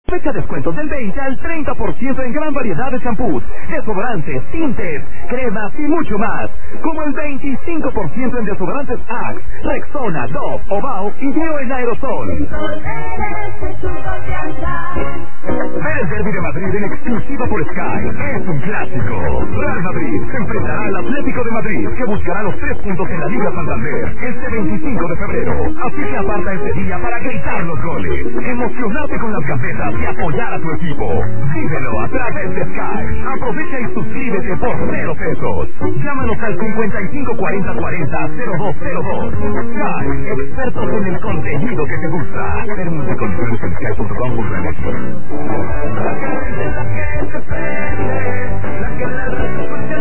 Fecha descuentos del 20 al 30% en gran variedad de champús, desodorantes, tintes, cremas y mucho más. Como el 25% en desodorantes Axe, Rexona, Dove, Ovao y Bio en aerosol. Ver el Derby de Madrid en exclusiva por Sky. Es un clásico. Real Madrid se enfrentará al Atlético de Madrid, que buscará los 3 puntos en la Liga Santander este 25 de febrero. Así que aparta este día para gritar los goles, emocionarte con las gambetas y apoyar a tu equipo. Vívelo a través de Sky. Aprovecha y suscríbete por 0 pesos. Llámanos al 5540400202. Sky, expertos en el contenido que te gusta. Términos y condiciones en sky.com.mx.